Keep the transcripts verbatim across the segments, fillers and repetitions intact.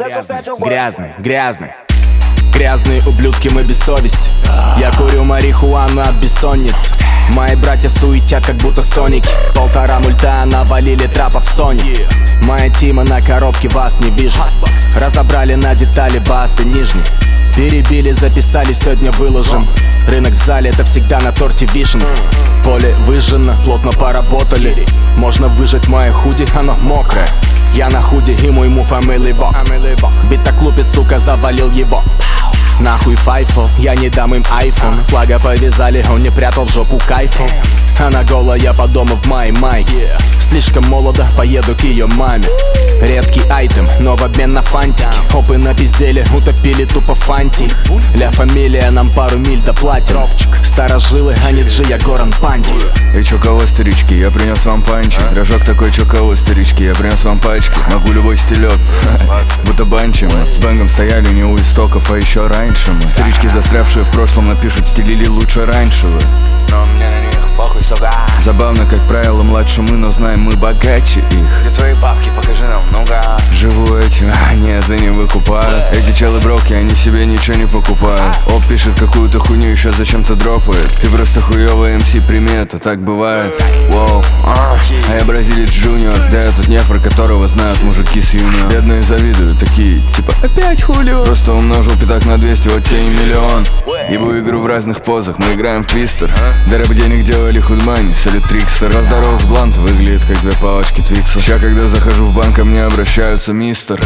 Грязный, грязный. Грязные ублюдки, мы без совести. Я курю марихуану от бессонниц. Мои братья суетят, как будто соники. Полтора мульта навалили трапов Sony. Моя тима на коробке, вас не вижу. Разобрали на детали басы нижние. Перебили, записали, сегодня выложим. Рынок в зале, это всегда на торте вишенка. Поле выжжено, плотно поработали. Можно выжать мое худи, оно мокрое. Я на худи и мой мув амелево. Бит так лупит, сука, завалил его. Нахуй файфо, я не дам им айфон. Флага повязали, он не прятал в жопу кайфом. Она голая по дому в моей майке. Слишком молодо, поеду к ее маме. Редкий айтем, но в обмен на фантики. Опы напиздели, утопили тупо фанти. Ля фамилия, нам пару миль доплатим. Старожилы, а не Джи, я Горан Панди. И чё кого, старички, я принес вам панчи. Рожок такой, чё кого, старички, я принес вам пачки. Могу любой стилек, будто банчи мы. С бэнгом стояли не у истоков, а еще раньше мы. Старички, застрявшие в прошлом, напишут, стилили лучше раньше вы. Но мне на них похуй, сука. Забавно, как правило, младше мы, но знаем мы богаче их. Где твои бабки, покажи нам, ну-ка. Живу этим, а нет, и не выкупают. Эти челы броки, они себе ничего не покупают. Оп пишет какую-то хуйню, еще зачем-то дропает. Ты просто хуёвый эм си, примета, так бывает. Воу, а, а я бразилец Джуниор. Да я тут нефр, которого знают мужики с юниор. Бедные завидуют, такие, типа, опять хулио. Просто умножил пятак на двести, вот тебе и миллион. Ебу игру в разных позах, мы играем в твистер. До рэп денег делали худмани, салют трикстер. Раз здоровых блант выглядит как две палочки твикса. Ща, когда захожу в банк, ко мне обращаются мистер.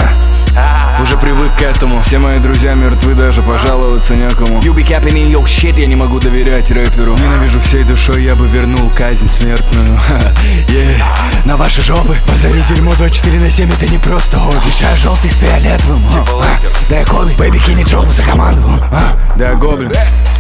а? Уже привык к этому. Все мои друзья мертвы, даже пожаловаться некому. You be capping in your shit, я не могу доверять рэперу. Ненавижу всей душой, я бы вернул казнь смертную. yeah. На ваши жопы позови дерьмо двадцать четыре на семь, это не просто хобби. Мешаю желтый с фиолетовым. Да я Коби, бэйби кинет жопу за команду. Да я Гоблин.